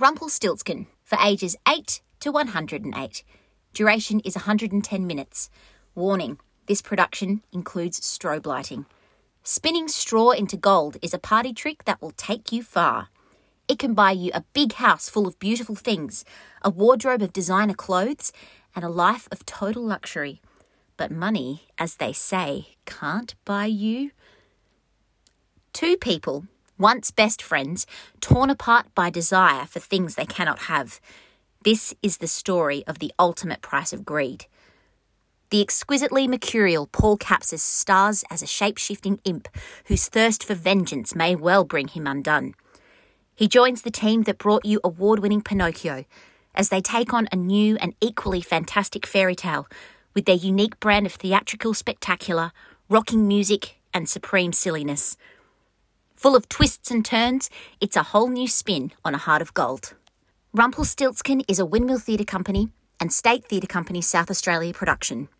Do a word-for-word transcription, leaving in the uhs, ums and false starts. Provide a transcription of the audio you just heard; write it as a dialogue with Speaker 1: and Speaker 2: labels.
Speaker 1: Rumpelstiltskin for ages eight to one hundred eight. Duration is one hundred ten minutes. Warning, this production includes strobe lighting. Spinning straw into gold is a party trick that will take you far. It can buy you a big house full of beautiful things, a wardrobe of designer clothes, and a life of total luxury. But money, as they say, can't buy you. Two people, once best friends, torn apart by desire for things they cannot have. This is the story of the ultimate price of greed. The exquisitely mercurial Paul Capsis stars as a shape-shifting imp whose thirst for vengeance may well bring him undone. He joins the team that brought you award-winning Pinocchio as they take on a new and equally fantastic fairy tale with their unique brand of theatrical spectacular, rocking music and supreme silliness. Full of twists and turns, it's a whole new spin on a heart of gold. Rumpelstiltskin is a Windmill Theatre Company and State Theatre Company South Australia production.